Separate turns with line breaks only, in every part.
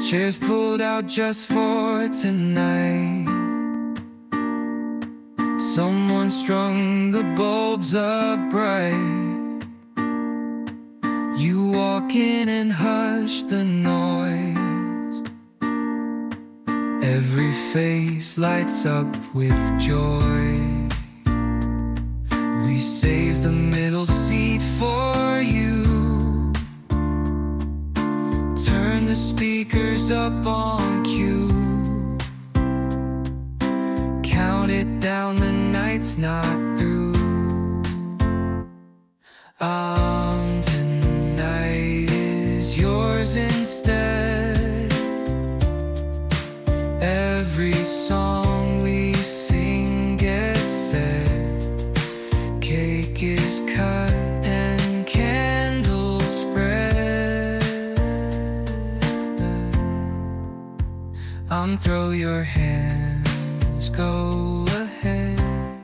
Chairs pulled out just for tonight. Someone strung the bulbs up bright. You walk in and hush the noise. Every face lights up with joy. We save the middle seat for you. Turn the speakers up on cue. Count it down, the night's not through. Tonight is yours instead. Every song we sing gets said. Cake is cut and candles spread. Throw your hands, go ahead.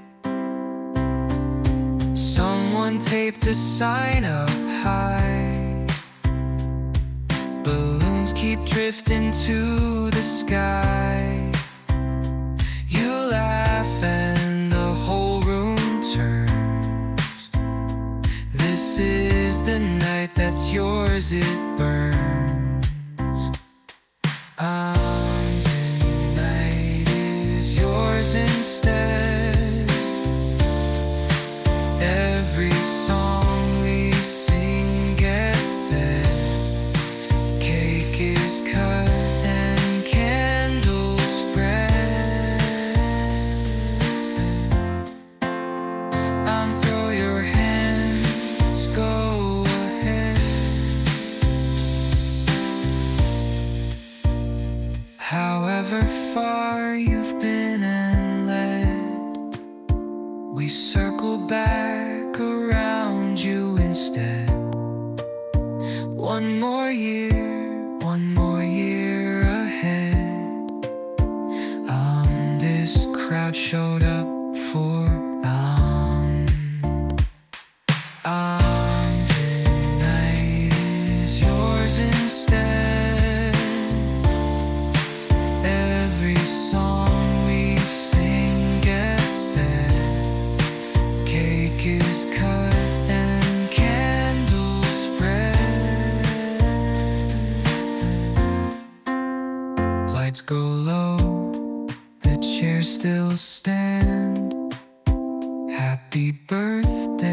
Someone taped a sign up high. Balloons keep drifting to the sky. You laugh and the whole room turns. This is the night that's yours, it burns. Tonight is yours instead. Every song we sing gets said. Cake is cut and candles spread. Throw your hands, go ahead. However far you've been and led, we circle back around you instead. One more year ahead. This crowd showed up for tonight is yours instead. Every song we sing gets said. Cake is cut and candles spread. Lights go low, the chairs still stand. Happy birthday.